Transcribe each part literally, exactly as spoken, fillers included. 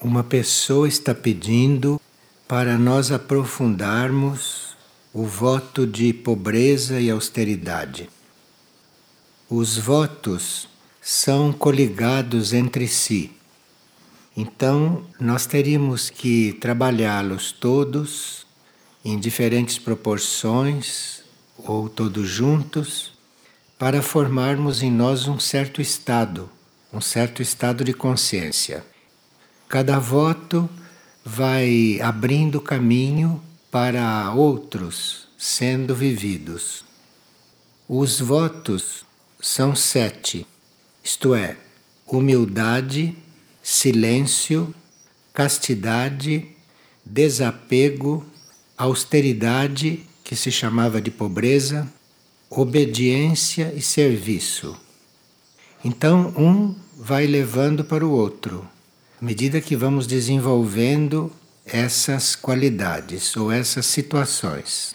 Uma pessoa está pedindo para nós aprofundarmos o voto de pobreza e austeridade. Os votos são coligados entre si. Então, nós teríamos que trabalhá-los todos em diferentes proporções ou todos juntos para formarmos em nós um certo estado, um certo estado de consciência. Cada voto vai abrindo caminho para outros sendo vividos. Os votos são sete, isto é, humildade, silêncio, castidade, desapego, austeridade, que se chamava de pobreza, obediência e serviço. Então, um vai levando para o outro, à medida que vamos desenvolvendo essas qualidades ou essas situações.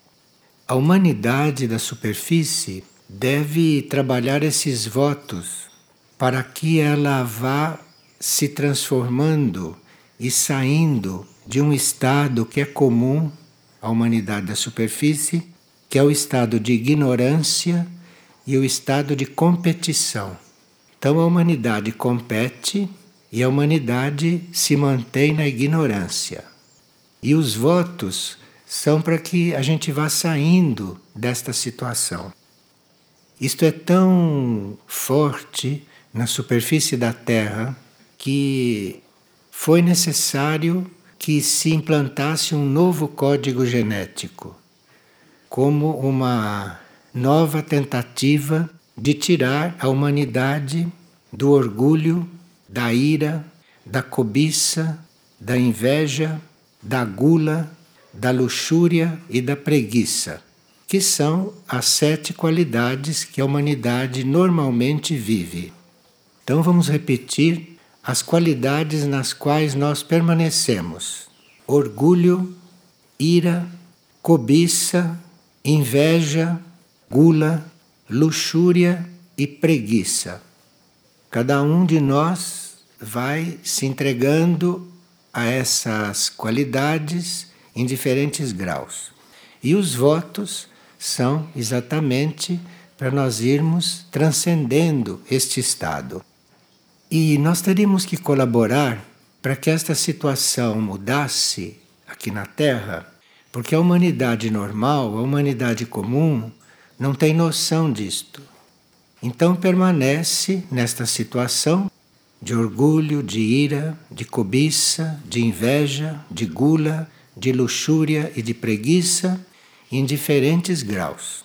A humanidade da superfície deve trabalhar esses votos para que ela vá se transformando e saindo de um estado que é comum à humanidade da superfície, que é o estado de ignorância e o estado de competição. Então a humanidade compete e a humanidade se mantém na ignorância. E os votos são para que a gente vá saindo desta situação. Isto é tão forte na superfície da Terra que foi necessário que se implantasse um novo código genético, como uma nova tentativa de tirar a humanidade do orgulho, da ira, da cobiça, da inveja, da gula, da luxúria e da preguiça, que são as sete qualidades que a humanidade normalmente vive. Então vamos repetir as qualidades nas quais nós permanecemos: orgulho, ira, cobiça, inveja, gula, luxúria e preguiça. Cada um de nós vai se entregando a essas qualidades em diferentes graus. E os votos são exatamente para nós irmos transcendendo este estado. E nós teríamos que colaborar para que esta situação mudasse aqui na Terra, porque a humanidade normal, a humanidade comum, não tem noção disto. Então permanece nesta situação de orgulho, de ira, de cobiça, de inveja, de gula, de luxúria e de preguiça em diferentes graus.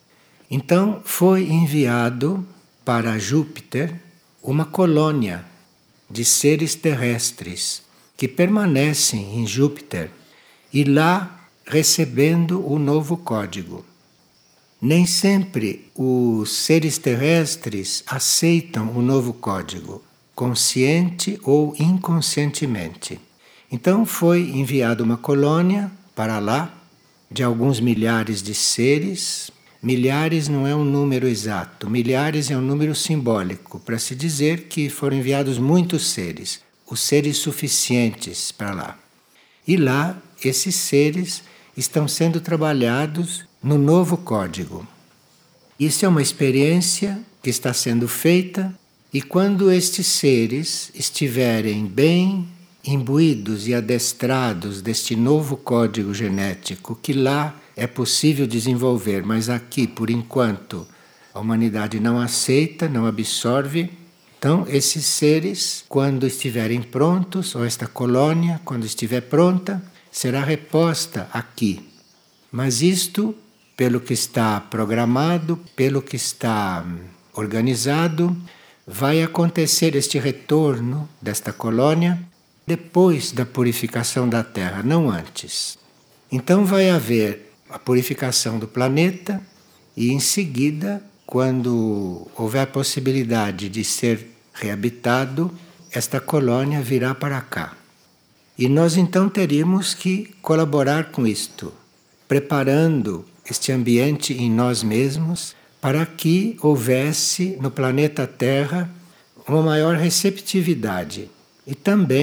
Então foi enviado para Júpiter uma colônia de seres terrestres que permanecem em Júpiter e lá recebendo o novo código. Nem sempre os seres terrestres aceitam o novo código, consciente ou inconscientemente. Então foi enviada uma colônia para lá, de alguns milhares de seres. Milhares não é um número exato, milhares é um número simbólico, para se dizer que foram enviados muitos seres, os seres suficientes para lá. E lá, esses seres estão sendo trabalhados no novo código. Isso é uma experiência que está sendo feita, e quando estes seres estiverem bem imbuídos e adestrados deste novo código genético, que lá é possível desenvolver, mas aqui, por enquanto, a humanidade não aceita, não absorve. Então, esses seres, quando estiverem prontos, ou esta colônia, quando estiver pronta, será reposta aqui. Mas isto, pelo que está programado, pelo que está organizado, vai acontecer este retorno desta colônia depois da purificação da Terra, não antes. Então vai haver a purificação do planeta e em seguida, quando houver a possibilidade de ser reabitado, esta colônia virá para cá. E nós então teríamos que colaborar com isto, preparando este ambiente em nós mesmos para que houvesse no planeta Terra uma maior receptividade e também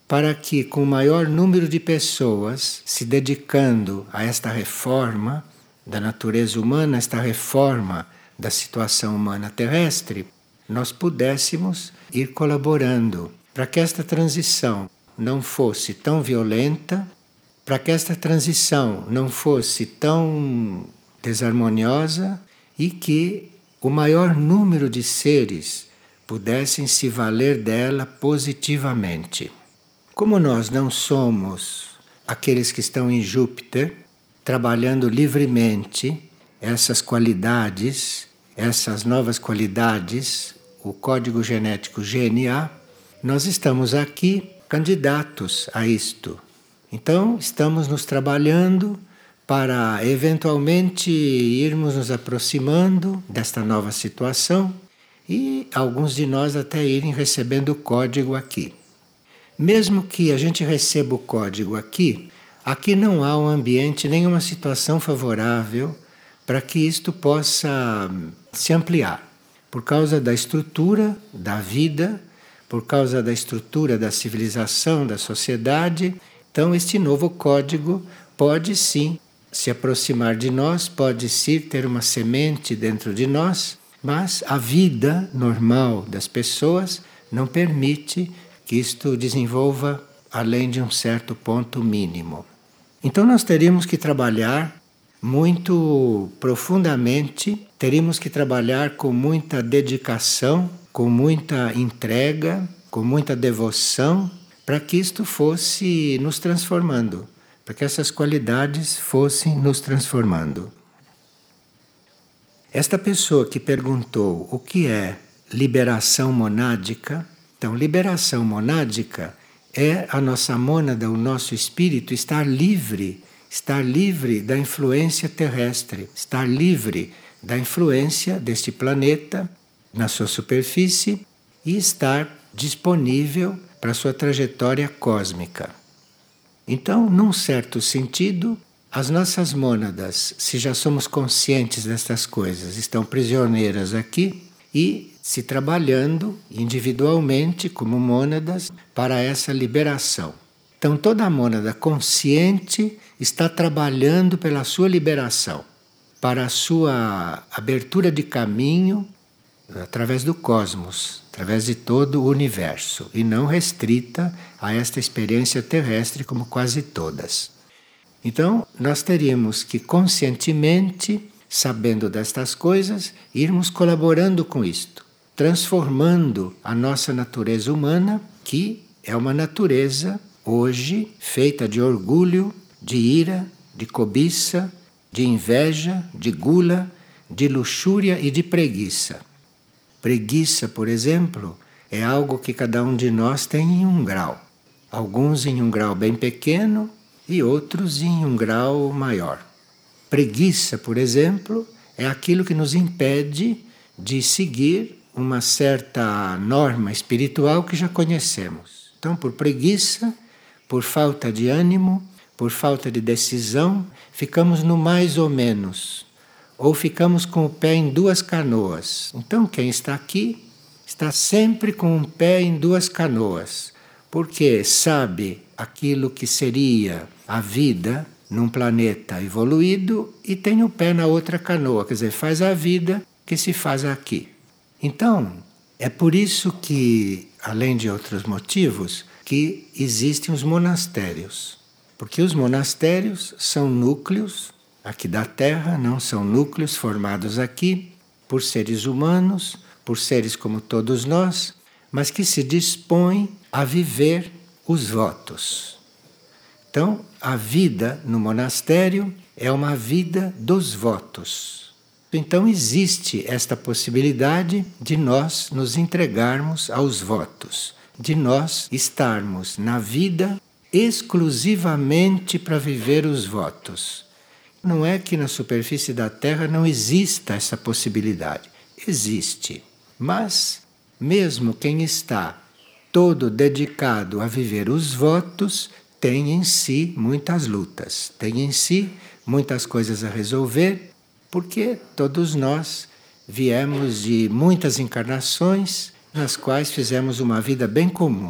para que, com o maior número de pessoas se dedicando a esta reforma da natureza humana, esta reforma da situação humana terrestre, nós pudéssemos ir colaborando para que esta transição não fosse tão violenta, para que esta transição não fosse tão desarmoniosa e que o maior número de seres pudessem se valer dela positivamente. Como nós não somos aqueles que estão em Júpiter, trabalhando livremente essas qualidades, essas novas qualidades, o código genético G N A, nós estamos aqui candidatos a isto. Então, estamos nos trabalhando para eventualmente irmos nos aproximando desta nova situação e alguns de nós até irem recebendo o código aqui. Mesmo que a gente receba o código aqui, aqui não há um ambiente, nenhuma situação favorável para que isto possa se ampliar, por causa da estrutura da vida, por causa da estrutura da civilização, da sociedade. Então, este novo código pode sim se aproximar de nós, pode sim ter uma semente dentro de nós, mas a vida normal das pessoas não permite que isto desenvolva além de um certo ponto mínimo. Então, nós teríamos que trabalhar muito profundamente, teríamos que trabalhar com muita dedicação, com muita entrega, com muita devoção, para que isto fosse nos transformando, para que essas qualidades fossem nos transformando. Esta pessoa que perguntou o que é liberação monádica, então, liberação monádica é a nossa mônada, o nosso espírito estar livre, estar livre da influência terrestre, estar livre da influência deste planeta na sua superfície e estar disponível para a sua trajetória cósmica. Então, num certo sentido, as nossas mônadas, se já somos conscientes destas coisas, estão prisioneiras aqui e se trabalhando individualmente como mônadas para essa liberação. Então, toda a mônada consciente está trabalhando pela sua liberação, para a sua abertura de caminho através do cosmos, através de todo o universo, e não restrita a esta experiência terrestre como quase todas. Então, nós teríamos que conscientemente, sabendo destas coisas, irmos colaborando com isto, transformando a nossa natureza humana, que é uma natureza hoje feita de orgulho, de ira, de cobiça, de inveja, de gula, de luxúria e de preguiça. Preguiça, por exemplo, é algo que cada um de nós tem em um grau. Alguns em um grau bem pequeno e outros em um grau maior. Preguiça, por exemplo, é aquilo que nos impede de seguir uma certa norma espiritual que já conhecemos. Então, por preguiça, por falta de ânimo, por falta de decisão, ficamos no mais ou menos. Ou ficamos com o pé em duas canoas. Então, quem está aqui está sempre com um pé em duas canoas, porque sabe aquilo que seria a vida num planeta evoluído e tem o pé na outra canoa, quer dizer, faz a vida que se faz aqui. Então, é por isso que, além de outros motivos, que existem os monastérios. Porque os monastérios são núcleos aqui da Terra, não são núcleos formados aqui por seres humanos, por seres como todos nós, mas que se dispõem a viver os votos. Então, a vida no monastério é uma vida dos votos. Então, existe esta possibilidade de nós nos entregarmos aos votos, de nós estarmos na vida exclusivamente para viver os votos. Não é que na superfície da Terra não exista essa possibilidade. Existe. Mas, mesmo quem está todo dedicado a viver os votos, tem em si muitas lutas, tem em si muitas coisas a resolver, porque todos nós viemos de muitas encarnações nas quais fizemos uma vida bem comum,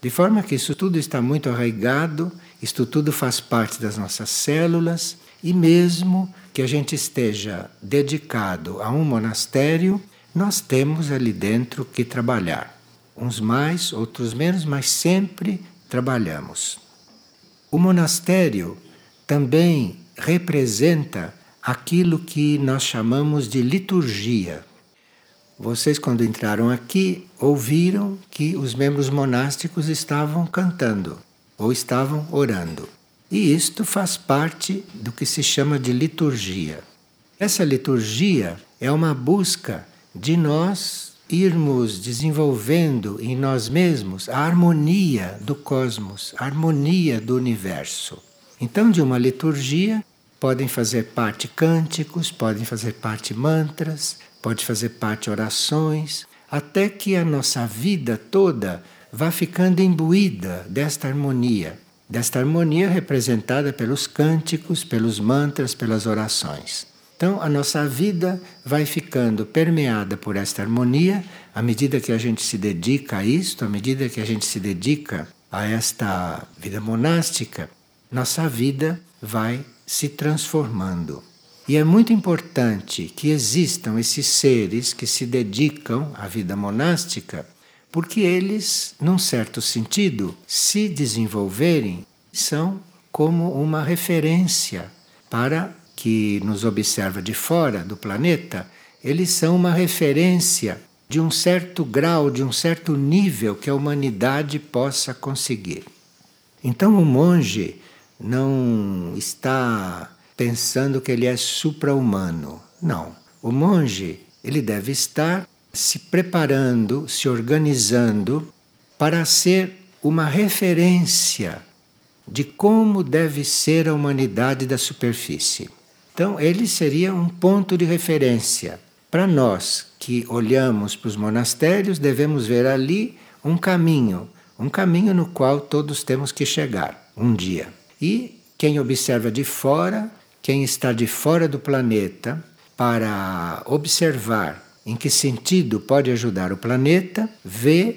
De forma que isso tudo está muito arraigado, isto tudo faz parte das nossas células, e mesmo que a gente esteja dedicado a um monastério, nós temos ali dentro que trabalhar. Uns mais, outros menos, mas sempre trabalhamos. O monastério também representa aquilo que nós chamamos de liturgia. Vocês, quando entraram aqui, ouviram que os membros monásticos estavam cantando ou estavam orando. E isto faz parte do que se chama de liturgia. Essa liturgia é uma busca de nós irmos desenvolvendo em nós mesmos a harmonia do cosmos, a harmonia do universo. Então, de uma liturgia podem fazer parte cânticos, podem fazer parte mantras, pode fazer parte orações, até que a nossa vida toda vá ficando imbuída desta harmonia, desta harmonia representada pelos cânticos, pelos mantras, pelas orações. Então, a nossa vida vai ficando permeada por esta harmonia, à medida que a gente se dedica a isto, à medida que a gente se dedica a esta vida monástica, nossa vida vai se transformando. E é muito importante que existam esses seres que se dedicam à vida monástica, porque eles, num certo sentido, se desenvolverem, são como uma referência para que nos observa de fora do planeta, eles são uma referência de um certo grau, de um certo nível que a humanidade possa conseguir. Então o monge não está pensando que ele é supra-humano. Não. O monge, ele deve estar se preparando, se organizando para ser uma referência de como deve ser a humanidade da superfície. Então, ele seria um ponto de referência. Para nós que olhamos para os monastérios, devemos ver ali um caminho, um caminho no qual todos temos que chegar um dia. E quem observa de fora, quem está de fora do planeta, para observar em que sentido pode ajudar o planeta, vê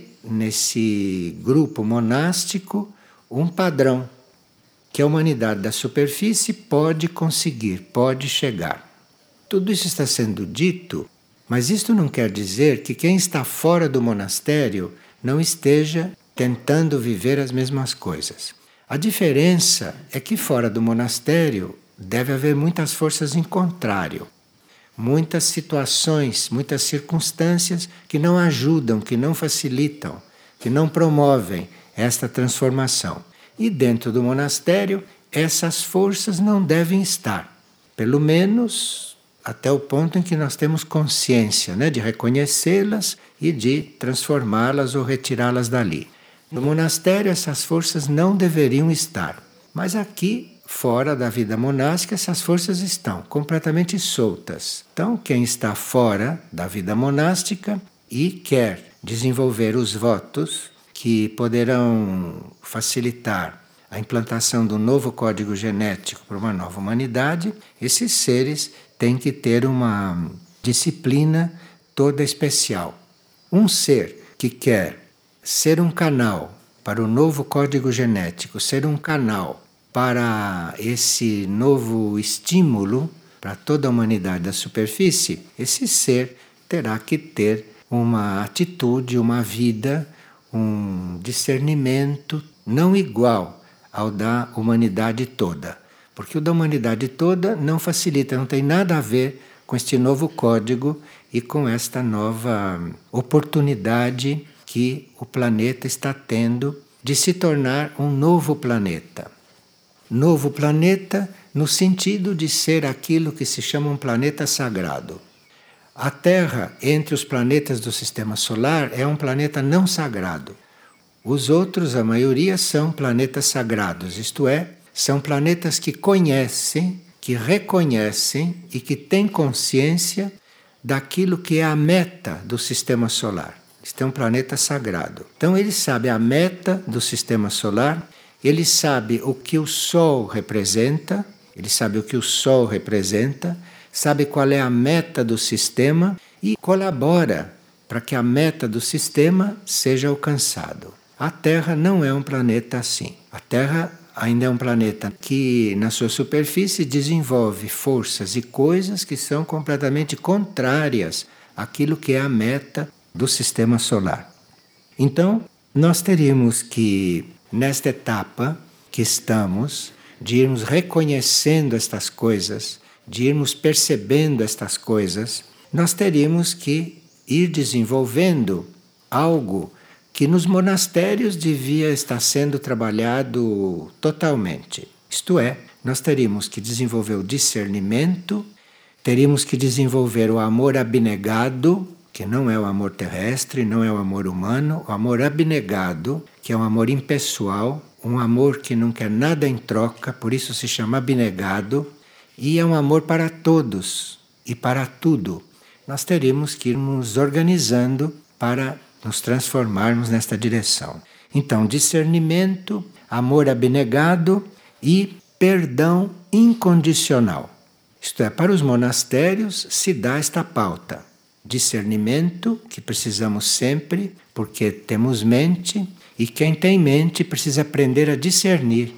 nesse grupo monástico um padrão que a humanidade da superfície pode conseguir, pode chegar. Tudo isso está sendo dito, mas isto não quer dizer que quem está fora do monastério não esteja tentando viver as mesmas coisas. A diferença é que fora do monastério deve haver muitas forças em contrário, muitas situações, muitas circunstâncias que não ajudam, que não facilitam, que não promovem esta transformação. E dentro do monastério, essas forças não devem estar, pelo menos até o ponto em que nós temos consciência, né, de reconhecê-las e de transformá-las ou retirá-las dali. No monastério, essas forças não deveriam estar, mas aqui, fora da vida monástica, essas forças estão completamente soltas. Então, quem está fora da vida monástica e quer desenvolver os votos que poderão facilitar a implantação do novo código genético para uma nova humanidade, esses seres têm que ter uma disciplina toda especial. Um ser que quer ser um canal para o novo código genético, ser um canal para esse novo estímulo para toda a humanidade da superfície, esse ser terá que ter uma atitude, uma vida, um discernimento não igual ao da humanidade toda. Porque o da humanidade toda não facilita, não tem nada a ver com este novo código e com esta nova oportunidade que o planeta está tendo de se tornar um novo planeta. Novo planeta no sentido de ser aquilo que se chama um planeta sagrado. A Terra, entre os planetas do Sistema Solar, é um planeta não sagrado. Os outros, a maioria, são planetas sagrados, isto é, são planetas que conhecem, que reconhecem e que têm consciência daquilo que é a meta do Sistema Solar. Este é um planeta sagrado. Então ele sabe a meta do Sistema Solar, ele sabe o que o Sol representa, ele sabe o que o Sol representa, sabe qual é a meta do sistema e colabora para que a meta do sistema seja alcançada. A Terra não é um planeta assim. A Terra ainda é um planeta que, na sua superfície, desenvolve forças e coisas que são completamente contrárias àquilo que é a meta do sistema solar. Então, nós teríamos que, nesta etapa que estamos, de irmos reconhecendo estas coisas, de irmos percebendo estas coisas, nós teríamos que ir desenvolvendo algo que nos monastérios devia estar sendo trabalhado totalmente. Isto é, nós teríamos que desenvolver o discernimento, teríamos que desenvolver o amor abnegado, que não é o amor terrestre, não é o amor humano, o amor abnegado, que é um amor impessoal, um amor que não quer nada em troca, por isso se chama abnegado, e é um amor para todos e para tudo. Nós teríamos que ir nos organizando para nos transformarmos nesta direção. Então, discernimento, amor abnegado e perdão incondicional. Isto é, para os monastérios se dá esta pauta. Discernimento, que precisamos sempre, porque temos mente, e quem tem mente precisa aprender a discernir.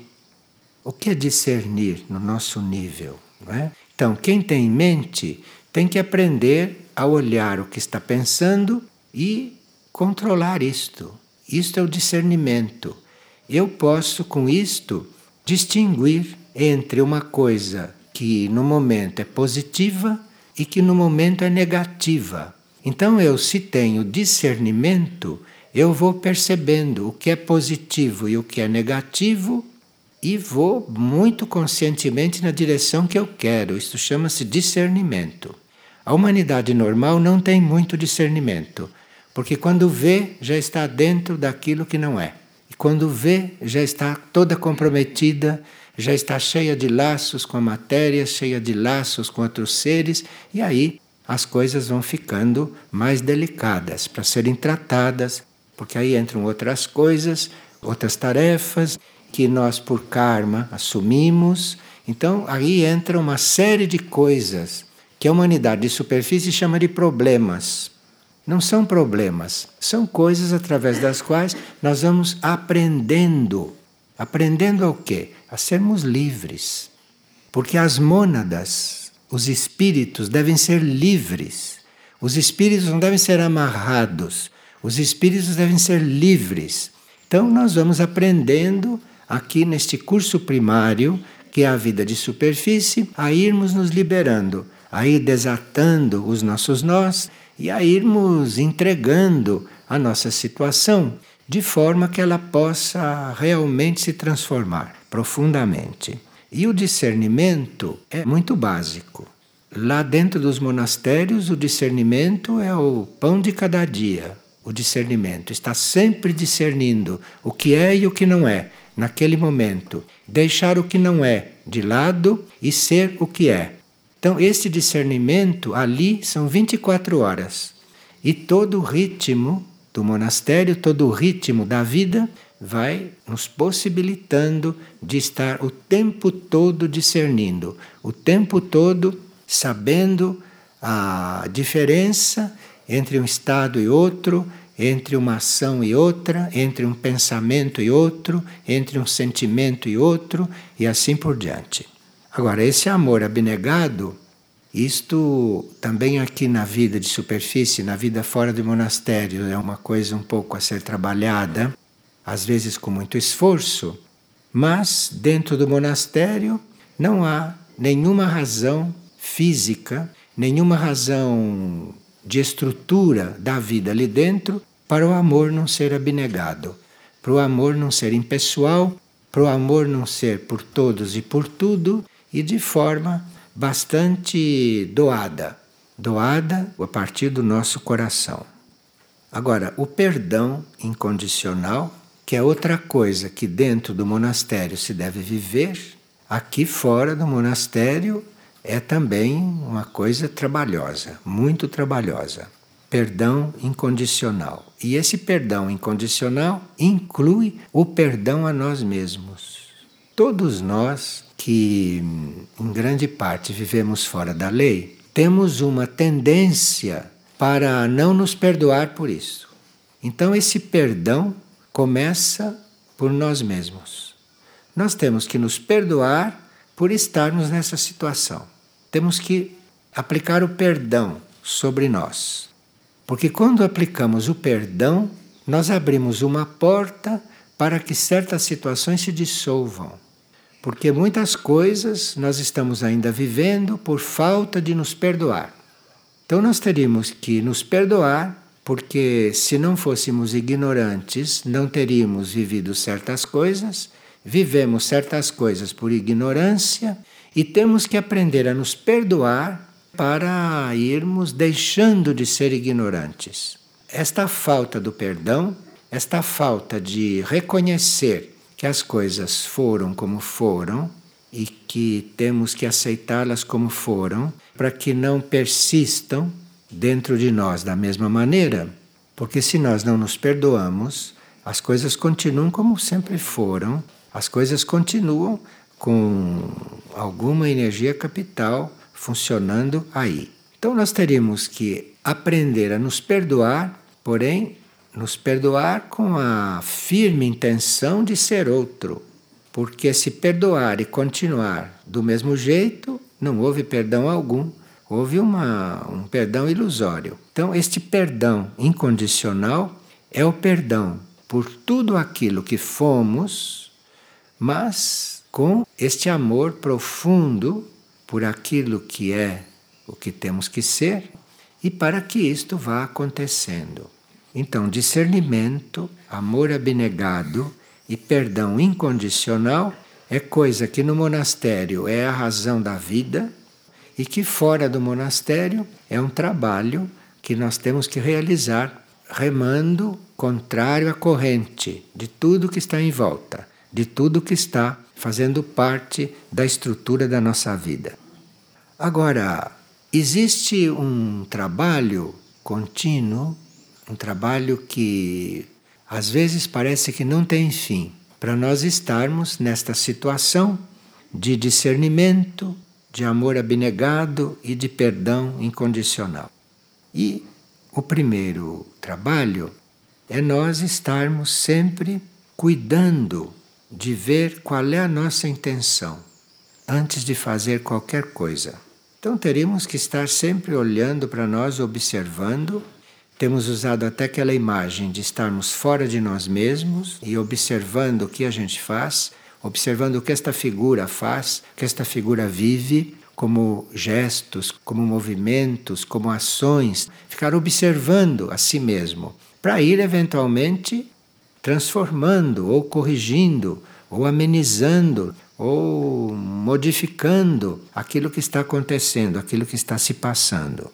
O que é discernir no nosso nível? Não é? Então, quem tem mente tem que aprender a olhar o que está pensando e controlar isto. Isto é o discernimento. Eu posso, com isto, distinguir entre uma coisa que no momento é positiva e que no momento é negativa. Então eu, se tenho discernimento, eu vou percebendo o que é positivo e o que é negativo e vou muito conscientemente na direção que eu quero. Isto chama-se discernimento. A humanidade normal não tem muito discernimento, porque quando vê, já está dentro daquilo que não é. E quando vê, já está toda comprometida, já está cheia de laços com a matéria, cheia de laços com outros seres, e aí as coisas vão ficando mais delicadas para serem tratadas, porque aí entram outras coisas, outras tarefas que nós por karma assumimos. Então aí entra uma série de coisas que a humanidade de superfície chama de problemas. Não são problemas, são coisas através das quais nós vamos aprendendo. Aprendendo ao quê? A sermos livres. Porque as mônadas, os espíritos, devem ser livres. Os espíritos não devem ser amarrados. Os espíritos devem ser livres. Então nós vamos aprendendo aqui neste curso primário, que é a vida de superfície, a irmos nos liberando, a ir desatando os nossos nós e a irmos entregando a nossa situação de forma que ela possa realmente se transformar profundamente. E o discernimento é muito básico. Lá dentro dos monastérios, o discernimento é o pão de cada dia. O discernimento está sempre discernindo o que é e o que não é, naquele momento. Deixar o que não é de lado e ser o que é. Então, esse discernimento ali são vinte e quatro horas. E todo o ritmo do monastério, todo o ritmo da vida vai nos possibilitando de estar o tempo todo discernindo, o tempo todo sabendo a diferença entre um estado e outro, entre uma ação e outra, entre um pensamento e outro, entre um sentimento e outro, e assim por diante. Agora, esse amor abnegado, isto também aqui na vida de superfície, na vida fora do monastério, é uma coisa um pouco a ser trabalhada, às vezes com muito esforço, mas dentro do monastério não há nenhuma razão física, nenhuma razão de estrutura da vida ali dentro para o amor não ser abnegado, para o amor não ser impessoal, para o amor não ser por todos e por tudo e de forma bastante doada, doada a partir do nosso coração. Agora, o perdão incondicional, que é outra coisa que dentro do monastério se deve viver, aqui fora do monastério é também uma coisa trabalhosa, muito trabalhosa. Perdão incondicional. E esse perdão incondicional inclui o perdão a nós mesmos. Todos nós que, em grande parte, vivemos fora da lei, temos uma tendência para não nos perdoar por isso. Então, esse perdão começa por nós mesmos. Nós temos que nos perdoar por estarmos nessa situação. Temos que aplicar o perdão sobre nós. Porque quando aplicamos o perdão, nós abrimos uma porta para que certas situações se dissolvam. Porque muitas coisas nós estamos ainda vivendo por falta de nos perdoar. Então nós teríamos que nos perdoar, porque se não fôssemos ignorantes, não teríamos vivido certas coisas, vivemos certas coisas por ignorância e temos que aprender a nos perdoar para irmos deixando de ser ignorantes. Esta falta do perdão, esta falta de reconhecer que as coisas foram como foram e que temos que aceitá-las como foram, para que não persistam dentro de nós da mesma maneira, porque se nós não nos perdoamos, as coisas continuam como sempre foram, as coisas continuam com alguma energia capital funcionando aí. Então nós teríamos que aprender a nos perdoar, porém, nos perdoar com a firme intenção de ser outro. Porque se perdoar e continuar do mesmo jeito, não houve perdão algum, houve uma, um perdão ilusório. Então, este perdão incondicional é o perdão por tudo aquilo que fomos, mas com este amor profundo por aquilo que é o que temos que ser e para que isto vá acontecendo. Então, discernimento, amor abnegado e perdão incondicional é coisa que no monastério é a razão da vida e que fora do monastério é um trabalho que nós temos que realizar remando contrário à corrente de tudo que está em volta, de tudo que está fazendo parte da estrutura da nossa vida. Agora, existe um trabalho contínuo, um trabalho que às vezes parece que não tem fim, para nós estarmos nesta situação de discernimento, de amor abnegado e de perdão incondicional. E o primeiro trabalho é nós estarmos sempre cuidando de ver qual é a nossa intenção antes de fazer qualquer coisa. Então teríamos que estar sempre olhando para nós, observando. Temos usado até aquela imagem de estarmos fora de nós mesmos e observando o que a gente faz, observando o que esta figura faz, o que esta figura vive, como gestos, como movimentos, como ações. Ficar observando a si mesmo, para ir eventualmente transformando ou corrigindo ou amenizando ou modificando aquilo que está acontecendo, aquilo que está se passando.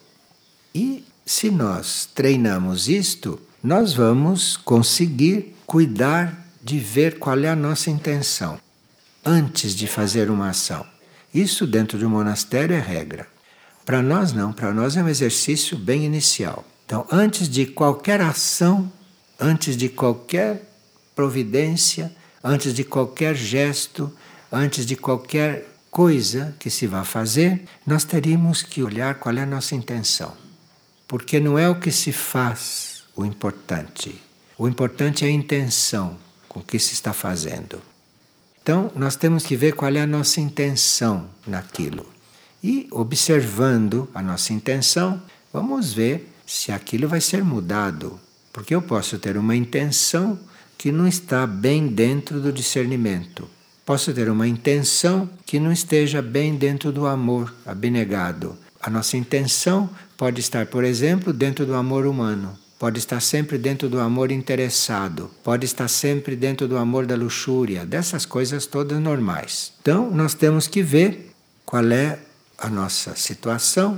E se nós treinamos isto, nós vamos conseguir cuidar de ver qual é a nossa intenção antes de fazer uma ação. Isso dentro de um monastério é regra. Para nós não, para nós é um exercício bem inicial. Então, antes de qualquer ação, antes de qualquer providência, antes de qualquer gesto, antes de qualquer coisa que se vá fazer, nós teríamos que olhar qual é a nossa intenção. Porque não é o que se faz o importante. O importante é a intenção com que se está fazendo. Então, nós temos que ver qual é a nossa intenção naquilo. E, observando a nossa intenção, vamos ver se aquilo vai ser mudado. Porque eu posso ter uma intenção que não está bem dentro do discernimento. Posso ter uma intenção que não esteja bem dentro do amor abnegado. A nossa intenção pode estar, por exemplo, dentro do amor humano. Pode estar sempre dentro do amor interessado. Pode estar sempre dentro do amor da luxúria. Dessas coisas todas normais. Então, nós temos que ver qual é a nossa situação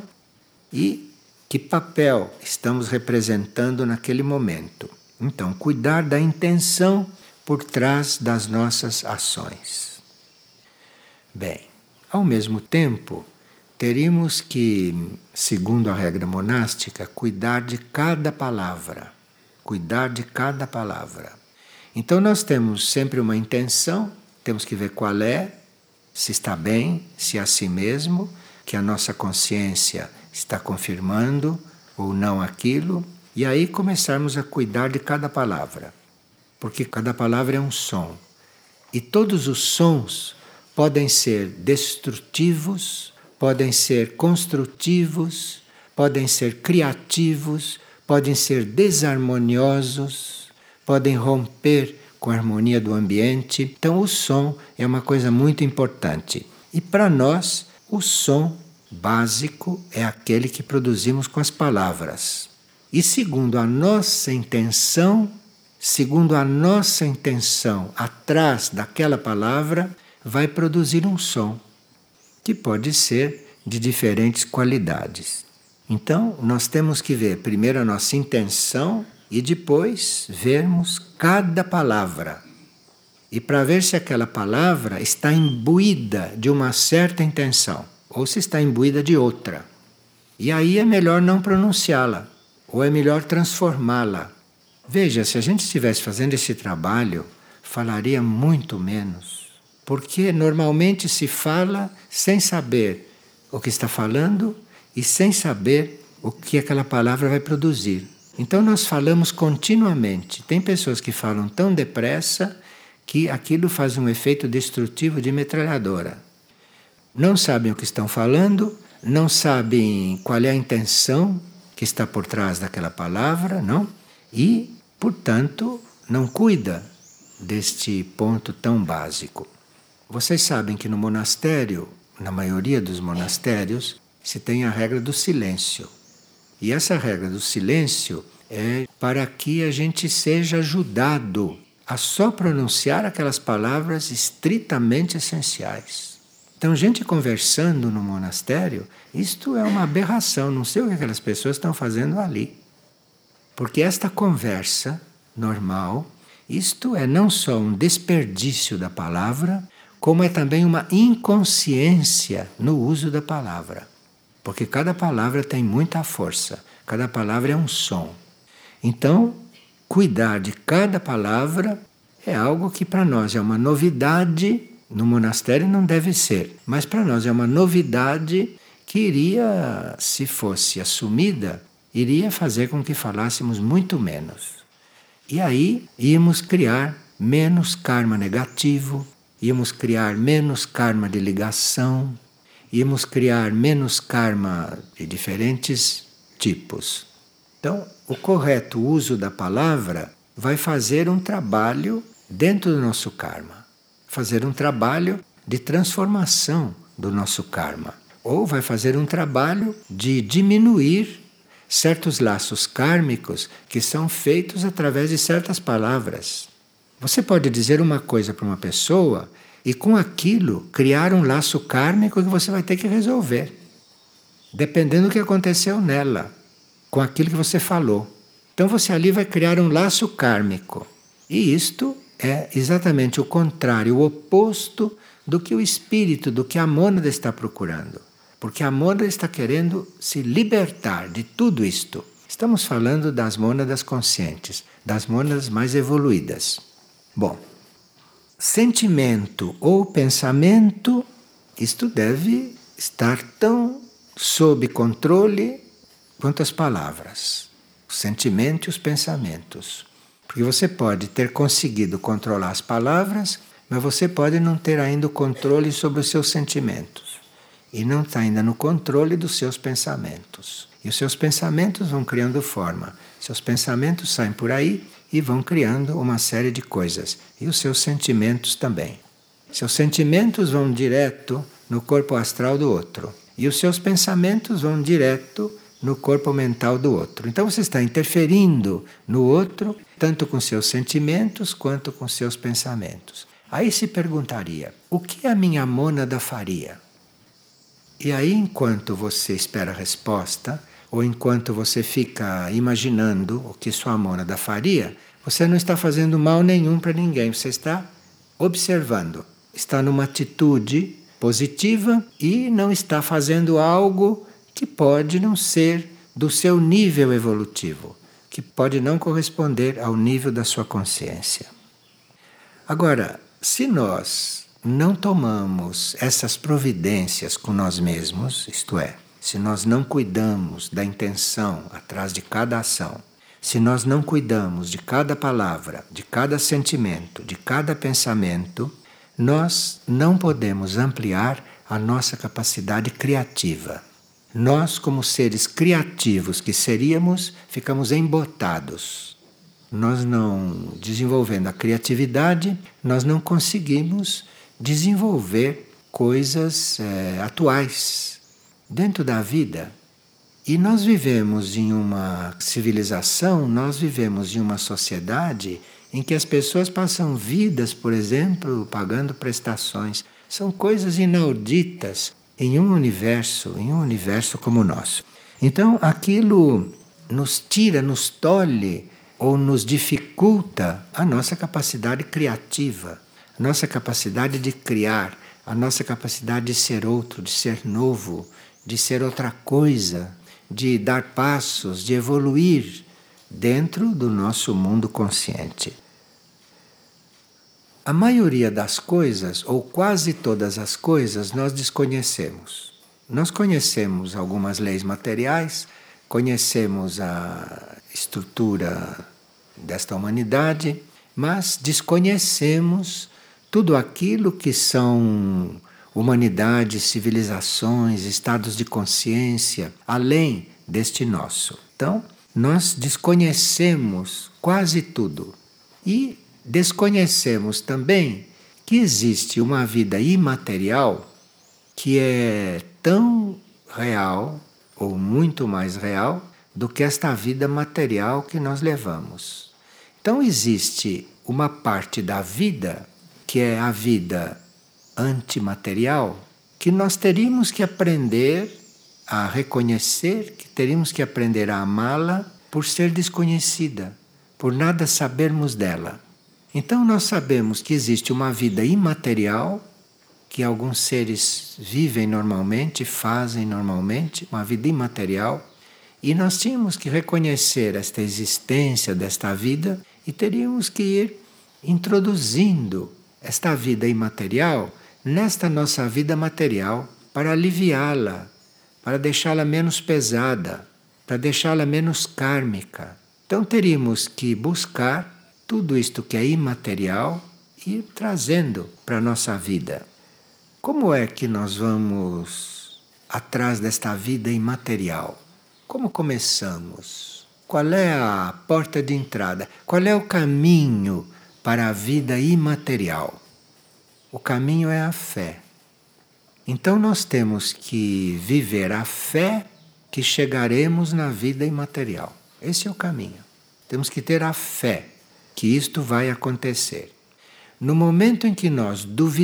e que papel estamos representando naquele momento. Então, cuidar da intenção por trás das nossas ações. Bem, ao mesmo tempo, teríamos que, segundo a regra monástica, cuidar de cada palavra. Cuidar de cada palavra. Então nós temos sempre uma intenção, temos que ver qual é, se está bem, se é assim mesmo, que a nossa consciência está confirmando ou não aquilo, e aí começarmos a cuidar de cada palavra. porque cada palavra é um som. E todos os sons podem ser destrutivos, podem ser construtivos, podem ser criativos, podem ser desarmoniosos, podem romper com a harmonia do ambiente. Então, o som é uma coisa muito importante. E para nós, o som básico é aquele que produzimos com as palavras. E segundo a nossa intenção, segundo a nossa intenção atrás daquela palavra, vai produzir um som, que pode ser de diferentes qualidades. Então, nós temos que ver primeiro a nossa intenção e depois vermos cada palavra. E para ver se aquela palavra está imbuída de uma certa intenção ou se está imbuída de outra. E aí é melhor não pronunciá-la, ou é melhor transformá-la. Veja, se a gente estivesse fazendo esse trabalho, falaria muito menos. Porque normalmente se fala sem saber o que está falando e sem saber o que aquela palavra vai produzir. Então nós falamos continuamente. Tem pessoas que falam tão depressa que aquilo faz um efeito destrutivo de metralhadora. Não sabem o que estão falando, não sabem qual é a intenção que está por trás daquela palavra, não? E, portanto, não cuida deste ponto tão básico. Vocês sabem que no monastério, na maioria dos monastérios, se tem a regra do silêncio. E essa regra do silêncio é para que a gente seja ajudado a só pronunciar aquelas palavras estritamente essenciais. Então, gente conversando no monastério, isto é uma aberração, não sei o que aquelas pessoas estão fazendo ali. Porque esta conversa normal, isto é não só um desperdício da palavra, como é também uma inconsciência no uso da palavra. Porque cada palavra tem muita força, cada palavra é um som. Então, cuidar de cada palavra é algo que para nós é uma novidade. No monastério não deve ser, mas para nós é uma novidade que iria, se fosse assumida, iria fazer com que falássemos muito menos. E aí íamos criar menos karma negativo, íamos criar menos karma de ligação, íamos criar menos karma de diferentes tipos. Então, o correto uso da palavra vai fazer um trabalho dentro do nosso karma. Fazer um trabalho de transformação do nosso karma. Ou vai fazer um trabalho de diminuir certos laços kármicos que são feitos através de certas palavras. Você pode dizer uma coisa para uma pessoa e com aquilo criar um laço kármico que você vai ter que resolver. Dependendo do que aconteceu nela, com aquilo que você falou. Então você ali vai criar um laço kármico. E isto é exatamente o contrário, o oposto do que o espírito, do que a mônada está procurando. Porque a mônada está querendo se libertar de tudo isto. Estamos falando das mônadas conscientes, das mônadas mais evoluídas. Bom, sentimento ou pensamento, isto deve estar tão sob controle quanto as palavras. O sentimento e os pensamentos. Porque você pode ter conseguido controlar as palavras, mas você pode não ter ainda o controle sobre os seus sentimentos. E não está ainda no controle dos seus pensamentos. E os seus pensamentos vão criando forma. Seus pensamentos saem por aí e vão criando uma série de coisas. E os seus sentimentos também. Seus sentimentos vão direto no corpo astral do outro. E os seus pensamentos vão direto no corpo mental do outro. Então você está interferindo no outro, tanto com seus sentimentos quanto com seus pensamentos. Aí se perguntaria, o que a minha mônada faria? E aí, enquanto você espera a resposta, ou enquanto você fica imaginando o que sua mônada faria, você não está fazendo mal nenhum para ninguém, você está observando, está numa atitude positiva e não está fazendo algo que pode não ser do seu nível evolutivo, que pode não corresponder ao nível da sua consciência. Agora, se nós não tomamos essas providências com nós mesmos, isto é, se nós não cuidamos da intenção atrás de cada ação, Se nós não cuidamos de cada palavra, de cada sentimento, de cada pensamento, nós não podemos ampliar a nossa capacidade criativa. Nós, como seres criativos que seríamos, ficamos embotados. Nós não desenvolvendo a criatividade, nós não conseguimos desenvolver coisas é, atuais dentro da vida. E nós vivemos em uma civilização, nós vivemos em uma sociedade em que as pessoas passam vidas, por exemplo, pagando prestações. São coisas inauditas em um universo, em um universo como o nosso. Então, aquilo nos tira, nos tolhe ou nos dificulta a nossa capacidade criativa, a nossa capacidade de criar, a nossa capacidade de ser outro, de ser novo, de ser outra coisa, de dar passos, de evoluir dentro do nosso mundo consciente. A maioria das coisas, ou quase todas as coisas, nós desconhecemos. Nós conhecemos algumas leis materiais, conhecemos a estrutura desta humanidade, mas desconhecemos tudo aquilo que são humanidades, civilizações, estados de consciência, além deste nosso. Então, nós desconhecemos quase tudo. E desconhecemos também que existe uma vida imaterial que é tão real, ou muito mais real, do que esta vida material que nós levamos. Então existe uma parte da vida, que é a vida antimaterial, que nós teríamos que aprender a reconhecer, que teríamos que aprender a amá-la por ser desconhecida, por nada sabermos dela. Então nós sabemos que existe uma vida imaterial, que alguns seres vivem normalmente, fazem normalmente, uma vida imaterial, e nós tínhamos que reconhecer esta existência desta vida e teríamos que ir introduzindo esta vida imaterial nesta nossa vida material para aliviá-la, para deixá-la menos pesada, para deixá-la menos kármica. Então teríamos que buscar tudo isto que é imaterial e ir trazendo para a nossa vida. Como é que nós vamos atrás desta vida imaterial? Como começamos? Qual é a porta de entrada? Qual é o caminho para a vida imaterial? O caminho é a fé. Então nós temos que viver a fé que chegaremos na vida imaterial. Esse é o caminho. Temos que ter a fé que isto vai acontecer. No momento em que nós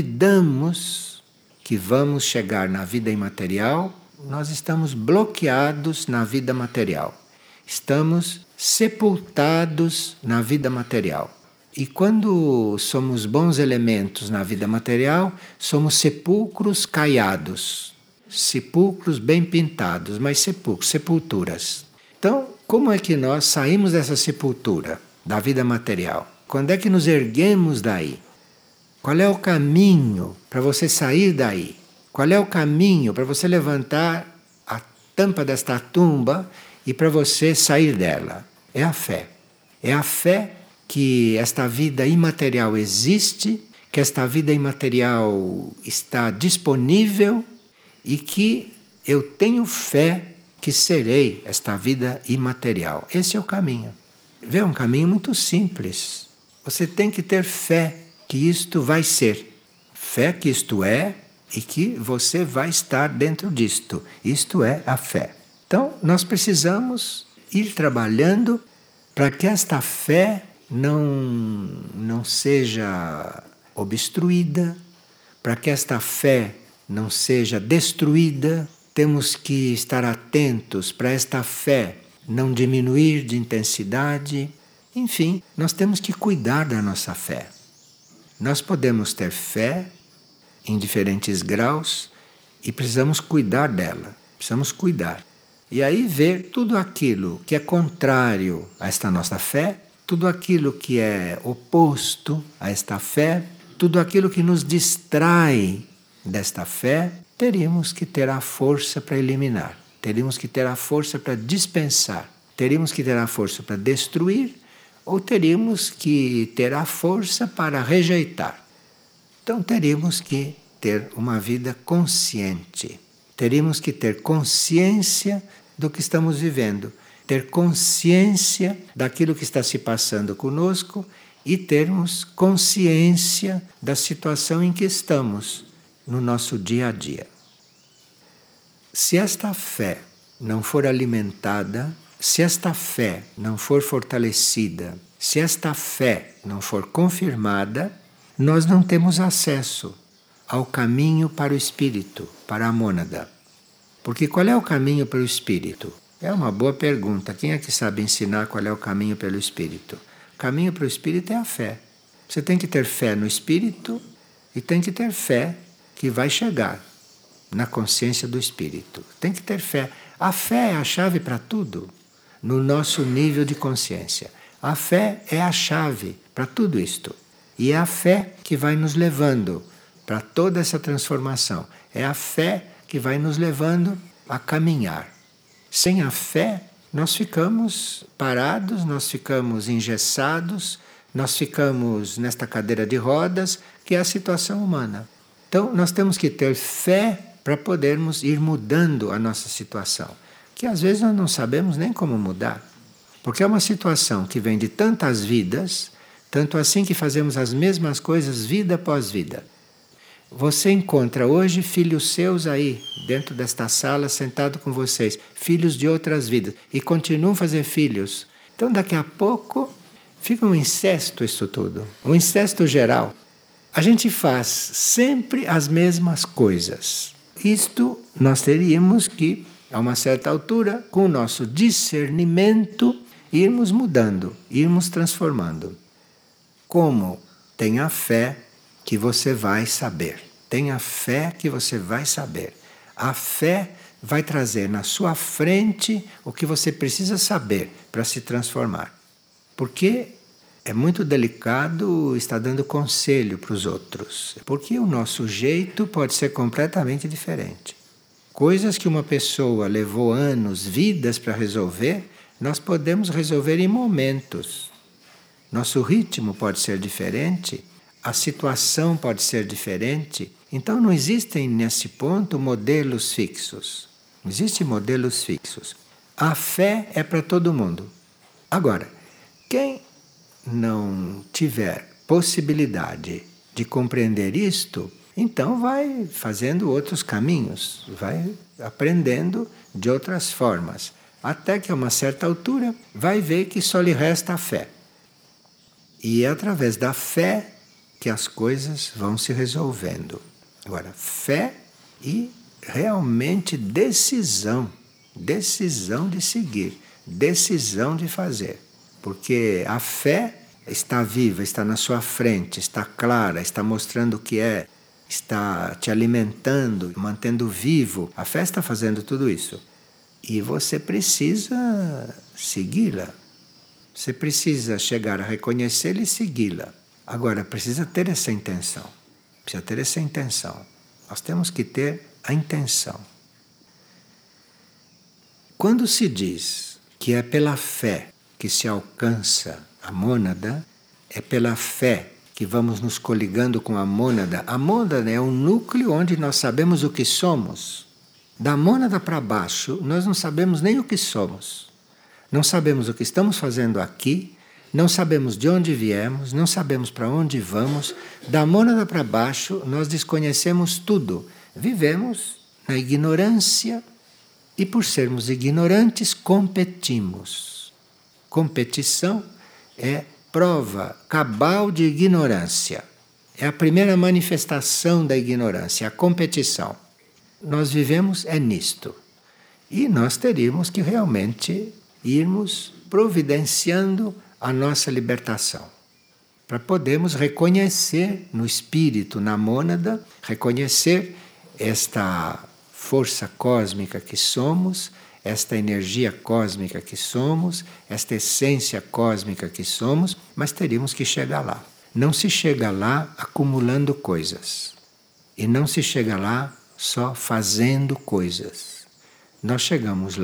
duvidamos que vamos chegar na vida imaterial, nós estamos bloqueados na vida material. Estamos sepultados na vida material. E quando somos bons elementos na vida material, somos sepulcros caiados. Sepulcros bem pintados, mas sepulcros, sepulturas. Então, como é que nós saímos dessa sepultura, da vida material? Quando é que nos erguemos daí? Qual é o caminho para você sair daí? Qual é o caminho para você levantar a tampa desta tumba e para você sair dela? É a fé. É a fé que esta vida imaterial existe, que esta vida imaterial está disponível e que eu tenho fé que serei esta vida imaterial. Esse é o caminho. Vê, é um caminho muito simples. Você tem que ter fé que isto vai ser. Fé que isto é e que você vai estar dentro disto. Isto é a fé. Então, nós precisamos ir trabalhando para que esta fé não, não seja obstruída, para que esta fé não seja destruída. Temos que estar atentos para esta fé não diminuir de intensidade. Enfim, nós temos que cuidar da nossa fé. Nós podemos ter fé em diferentes graus e precisamos cuidar dela, precisamos cuidar. E aí ver tudo aquilo que é contrário a esta nossa fé, tudo aquilo que é oposto a esta fé, tudo aquilo que nos distrai desta fé, teríamos que ter a força para eliminar, teríamos que ter a força para dispensar, Teríamos que ter a força para destruir ou teríamos que ter a força para rejeitar. Então teríamos que ter uma vida consciente. Teríamos que ter consciência do que estamos vivendo, ter consciência daquilo que está se passando conosco e termos consciência da situação em que estamos no nosso dia a dia. Se esta fé não for alimentada, se esta fé não for fortalecida, se esta fé não for confirmada, nós não temos acesso ao caminho para o espírito, para a mônada. Porque qual é o caminho para o espírito? É uma boa pergunta. Quem é que sabe ensinar qual é o caminho pelo espírito? O caminho para o espírito é a fé. Você tem que ter fé no espírito e tem que ter fé que vai chegar na consciência do espírito. Tem que ter fé. A fé é a chave para tudo no nosso nível de consciência. A fé é a chave para tudo isto. E é a fé que vai nos levando para toda essa transformação. É a fé que vai nos levando a caminhar. Sem a fé, nós ficamos parados, nós ficamos engessados, nós ficamos nesta cadeira de rodas, que é a situação humana. Então, nós temos que ter fé para podermos ir mudando a nossa situação, que às vezes nós não sabemos nem como mudar, porque é uma situação que vem de tantas vidas, tanto assim que fazemos as mesmas coisas vida após vida. Você encontra hoje filhos seus aí, dentro desta sala, sentado com vocês, filhos de outras vidas, e continuam a fazer filhos. Então, daqui a pouco, fica um incesto isso tudo, um incesto geral. A gente faz sempre as mesmas coisas. Isto nós teríamos que, a uma certa altura, com o nosso discernimento, irmos mudando, irmos transformando. Como? Tenha fé que você vai saber. Tenha fé que você vai saber. A fé vai trazer na sua frente o que você precisa saber para se transformar. Porque é muito delicado estar dando conselho para os outros. Porque o nosso jeito pode ser completamente diferente. Coisas que uma pessoa levou anos, vidas para resolver, nós podemos resolver em momentos. Nosso ritmo pode ser diferente, a situação pode ser diferente. Então não existem nesse ponto modelos fixos. Não existem modelos fixos. A fé é para todo mundo. Agora, quem não tiver possibilidade de compreender isto, então vai fazendo outros caminhos, vai aprendendo de outras formas, até que a uma certa altura vai ver que só lhe resta a fé. E é através da fé que as coisas vão se resolvendo. Agora, fé e realmente decisão, decisão de seguir, decisão de fazer. Porque a fé está viva, está na sua frente, está clara, está mostrando o que é, está te alimentando, mantendo vivo. A fé está fazendo tudo isso. E você precisa segui-la. Você precisa chegar a reconhecê-la e segui-la. Agora, precisa ter essa intenção. Precisa ter essa intenção. Nós temos que ter a intenção. Quando se diz que é pela fé que se alcança a mônada, é pela fé que vamos nos coligando com a mônada. A mônada é um núcleo onde nós sabemos o que somos. Da mônada para baixo, nós não sabemos nem o que somos. Não sabemos o que estamos fazendo aqui, não sabemos de onde viemos, não sabemos para onde vamos. Da mônada para baixo, nós desconhecemos tudo. Vivemos na ignorância e, por sermos ignorantes, competimos. Competição é prova cabal de ignorância. É a primeira manifestação da ignorância, a competição. Nós vivemos é nisto. E nós teríamos que realmente irmos providenciando a nossa libertação, para podermos reconhecer no espírito, na mônada, reconhecer esta força cósmica que somos, esta energia cósmica que somos, esta essência cósmica que somos, mas teríamos que chegar lá. Não se chega lá acumulando coisas. E não se chega lá só fazendo coisas. Nós chegamos lá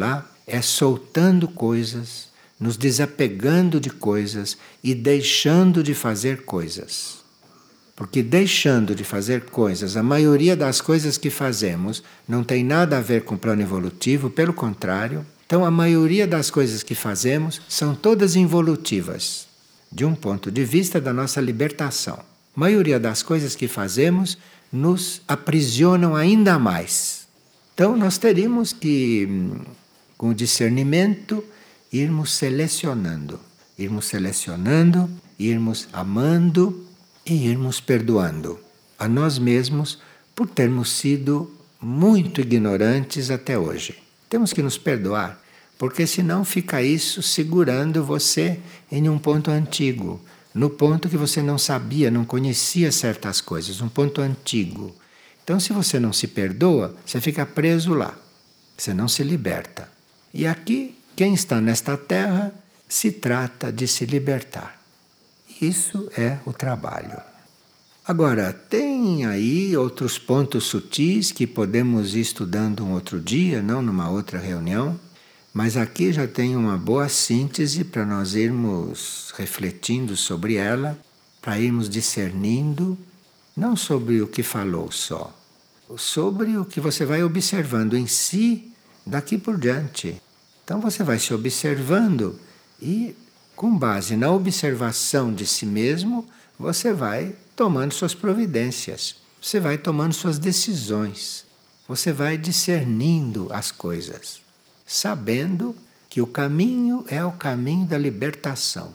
é soltando coisas, nos desapegando de coisas e deixando de fazer coisas. Porque deixando de fazer coisas, a maioria das coisas que fazemos não tem nada a ver com o plano evolutivo, pelo contrário. Então a maioria das coisas que fazemos são todas involutivas, de um ponto de vista da nossa libertação. A maioria das coisas que fazemos nos aprisionam ainda mais. Então nós teríamos que, com o discernimento, irmos selecionando, irmos selecionando, irmos amando e irmos perdoando a nós mesmos por termos sido muito ignorantes até hoje. Temos que nos perdoar, porque senão fica isso segurando você em um ponto antigo, no ponto que você não sabia, não conhecia certas coisas, um ponto antigo. Então, se você não se perdoa, você fica preso lá, você não se liberta. E aqui, quem está nesta terra, se trata de se libertar. Isso é o trabalho. Agora, tem aí outros pontos sutis que podemos ir estudando um outro dia, não numa outra reunião, mas aqui já tem uma boa síntese para nós irmos refletindo sobre ela, para irmos discernindo, não sobre o que falou só, sobre o que você vai observando em si daqui por diante. Então você vai se observando e, com base na observação de si mesmo, você vai tomando suas providências, você vai tomando suas decisões, você vai discernindo as coisas, sabendo que o caminho é o caminho da libertação.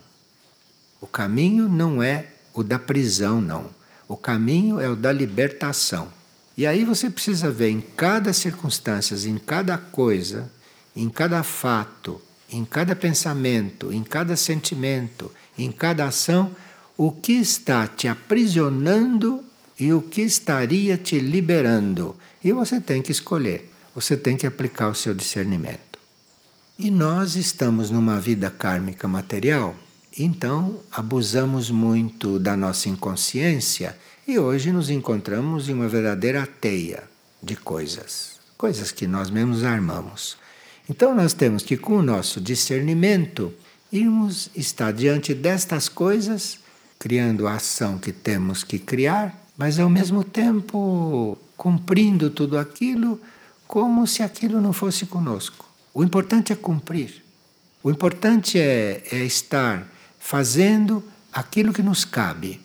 O caminho não é o da prisão, não. O caminho é o da libertação. E aí você precisa ver em cada circunstância, em cada coisa, em cada fato, em cada pensamento, em cada sentimento, em cada ação, o que está te aprisionando e o que estaria te liberando. E você tem que escolher, você tem que aplicar o seu discernimento. E nós estamos numa vida kármica material, então abusamos muito da nossa inconsciência e hoje nos encontramos em uma verdadeira teia de coisas, coisas que nós mesmos armamos. Então nós temos que, com o nosso discernimento, irmos estar diante destas coisas, criando a ação que temos que criar, mas ao mesmo tempo cumprindo tudo aquilo como se aquilo não fosse conosco. O importante é cumprir. O importante é, é estar fazendo aquilo que nos cabe,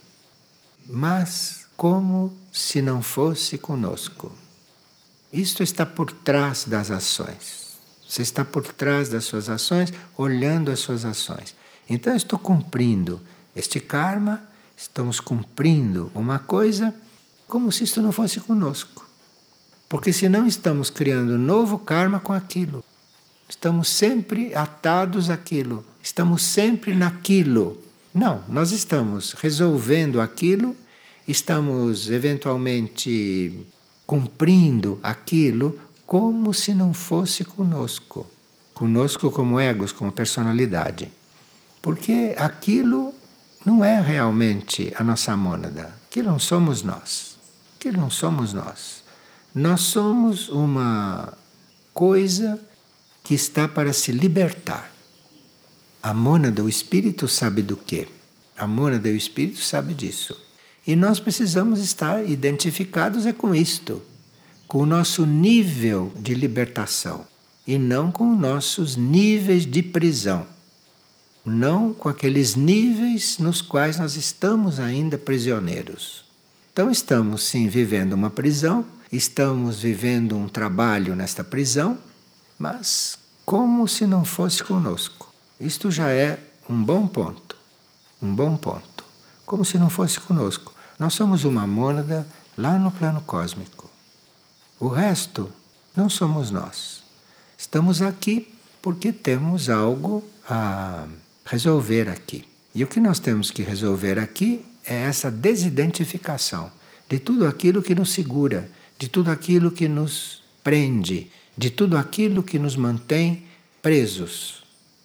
mas como se não fosse conosco. Isto está por trás das ações. Você está por trás das suas ações, olhando as suas ações. Então eu estou cumprindo este karma, estamos cumprindo uma coisa como se isto não fosse conosco. Porque senão estamos criando novo karma com aquilo. Estamos sempre atados àquilo, estamos sempre naquilo. Não, nós estamos resolvendo aquilo, estamos eventualmente cumprindo aquilo como se não fosse conosco. Conosco como egos, como personalidade. Porque aquilo não é realmente a nossa mônada. Aquilo não somos nós. Aquilo não somos nós. Nós somos uma coisa que está para se libertar. A mônada, o espírito, sabe do quê? A mônada e o espírito sabe disso. E nós precisamos estar identificados é com isto, com o nosso nível de libertação e não com os nossos níveis de prisão. Não com aqueles níveis nos quais nós estamos ainda prisioneiros. Então estamos sim vivendo uma prisão, estamos vivendo um trabalho nesta prisão, mas como se não fosse conosco. Isto já é um bom ponto, um bom ponto. Como se não fosse conosco. Nós somos uma mônada lá no plano cósmico. O resto não somos nós. Estamos aqui porque temos algo a resolver aqui. E o que nós temos que resolver aqui é essa desidentificação de tudo aquilo que nos segura, de tudo aquilo que nos prende, de tudo aquilo que nos mantém presos.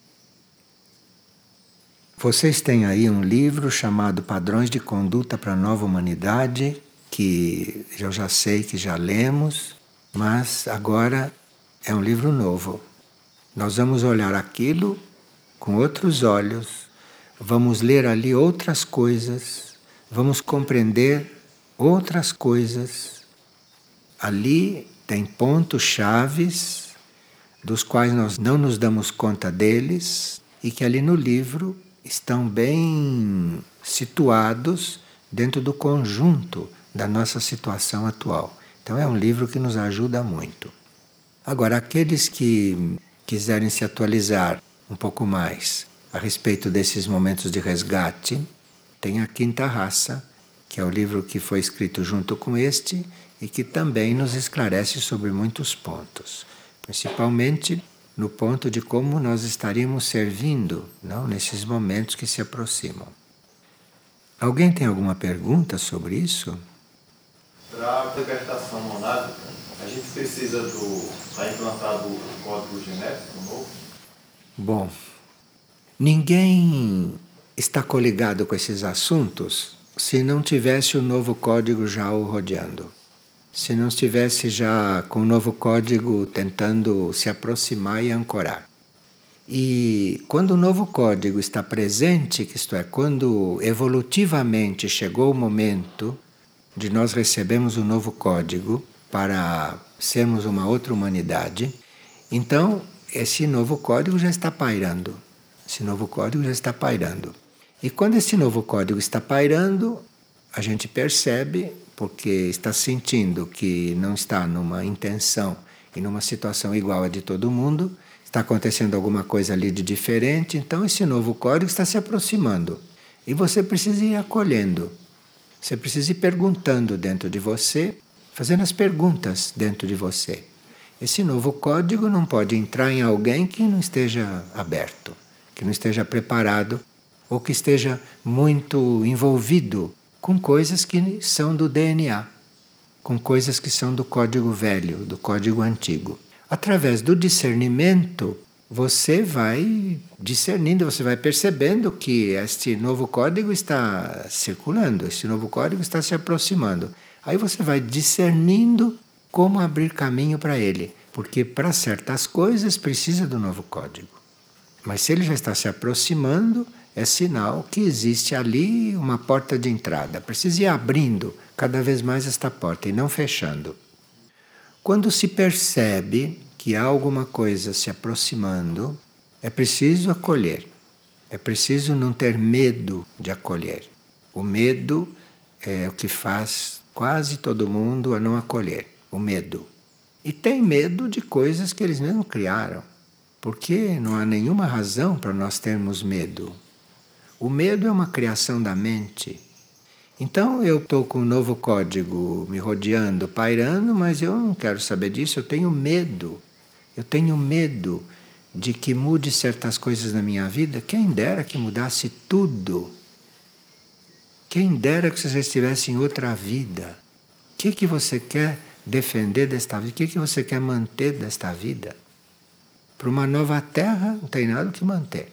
Vocês têm aí um livro chamado Padrões de Conduta para a Nova Humanidade, que eu já sei que já lemos, mas agora é um livro novo. Nós vamos olhar aquilo com outros olhos, vamos ler ali outras coisas, vamos compreender outras coisas. Ali tem pontos chaves dos quais nós não nos damos conta deles e que ali no livro estão bem situados dentro do conjunto da nossa situação atual. Então é um livro que nos ajuda muito. Agora, aqueles que quiserem se atualizar um pouco mais a respeito desses momentos de resgate, tem a Quinta Raça, que é o livro que foi escrito junto com este e que também nos esclarece sobre muitos pontos, principalmente no ponto de como nós estaríamos servindo, não, nesses momentos que se aproximam. Alguém tem alguma pergunta sobre isso? Para a libertação monádica, a gente precisa do tá implantado o código genético novo? Bom, ninguém está coligado com esses assuntos se não tivesse o novo código já o rodeando. Se não estivesse já com o novo código tentando se aproximar e ancorar. E quando o novo código está presente, que isto é, quando evolutivamente chegou o momento de nós recebermos o novo código para sermos uma outra humanidade, então esse novo código já está pairando. Esse novo código já está pairando. E quando esse novo código está pairando, a gente percebe, porque está sentindo que não está numa intenção e numa situação igual a de todo mundo, está acontecendo alguma coisa ali de diferente, então esse novo código está se aproximando. E você precisa ir acolhendo. Você precisa ir perguntando dentro de você, fazendo as perguntas dentro de você. Esse novo código não pode entrar em alguém que não esteja aberto, que não esteja preparado ou que esteja muito envolvido com coisas que são do D N A, com coisas que são do código velho, do código antigo. Através do discernimento, você vai discernindo, você vai percebendo que este novo código está circulando, este novo código está se aproximando. Aí você vai discernindo como abrir caminho para ele, porque para certas coisas precisa do novo código. Mas se ele já está se aproximando, é sinal que existe ali uma porta de entrada. Precisa ir abrindo cada vez mais esta porta e não fechando. Quando se percebe que há alguma coisa se aproximando, é preciso acolher. É preciso não ter medo de acolher. O medo é o que faz quase todo mundo a não acolher. O medo. E tem medo de coisas que eles mesmos criaram. Porque não há nenhuma razão para nós termos medo. O medo é uma criação da mente. Então eu estou com um novo código me rodeando, pairando, mas eu não quero saber disso, eu tenho medo. Eu tenho medo de que mude certas coisas na minha vida. Quem dera que mudasse tudo. Quem dera que você já estivesse em outra vida. O que, que você quer defender desta vida? O que, que você quer manter desta vida? Para uma nova terra não tem nada o que manter.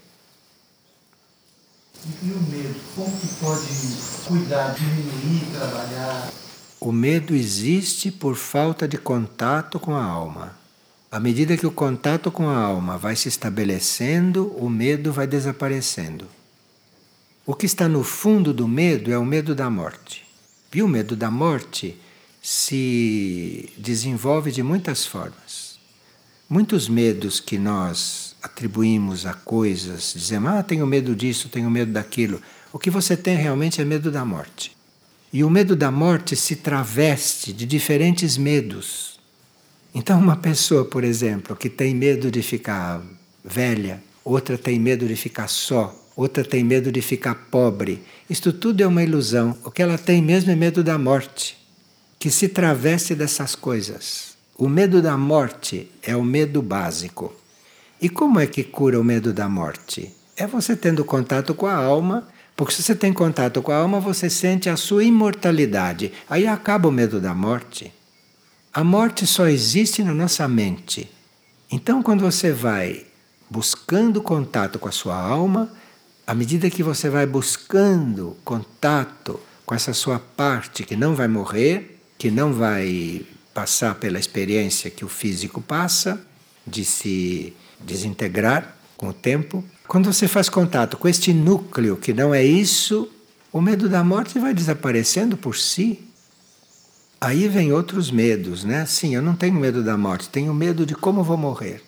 E o medo? Como que pode cuidar, diminuir, trabalhar? O medo existe por falta de contato com a alma. À medida que o contato com a alma vai se estabelecendo, o medo vai desaparecendo. O que está no fundo do medo é o medo da morte. E o medo da morte se desenvolve de muitas formas. Muitos medos que nós atribuímos a coisas, dizemos, ah, tenho medo disso, tenho medo daquilo. O que você tem realmente é medo da morte. E o medo da morte se traveste de diferentes medos. Então uma pessoa, por exemplo, que tem medo de ficar velha, outra tem medo de ficar só, outra tem medo de ficar pobre. Isto tudo é uma ilusão. O que ela tem mesmo é medo da morte, que se traveste dessas coisas. O medo da morte é o medo básico. E como é que cura o medo da morte? É você tendo contato com a alma, porque se você tem contato com a alma, você sente a sua imortalidade. Aí acaba o medo da morte. A morte só existe na nossa mente. Então, quando você vai buscando contato com a sua alma, à medida que você vai buscando contato com essa sua parte que não vai morrer, que não vai passar pela experiência que o físico passa, de se desintegrar com o tempo. Quando você faz contato com este núcleo que não é isso, o medo da morte vai desaparecendo por si. Aí vem outros medos, né? Sim, eu não tenho medo da morte, tenho medo de como vou morrer.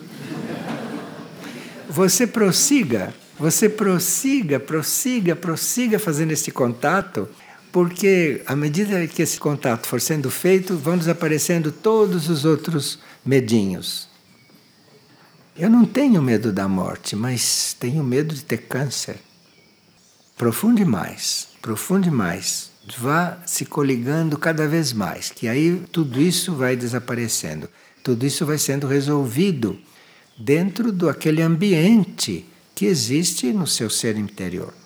Você prossiga, você prossiga, prossiga, prossiga fazendo esse contato, porque à medida que esse contato for sendo feito, vão desaparecendo todos os outros medinhos. Eu não tenho medo da morte, mas tenho medo de ter câncer. Profunde mais, profunde mais. Vá se coligando cada vez mais, que aí tudo isso vai desaparecendo. Tudo isso vai sendo resolvido dentro do aquele ambiente que existe no seu ser interior.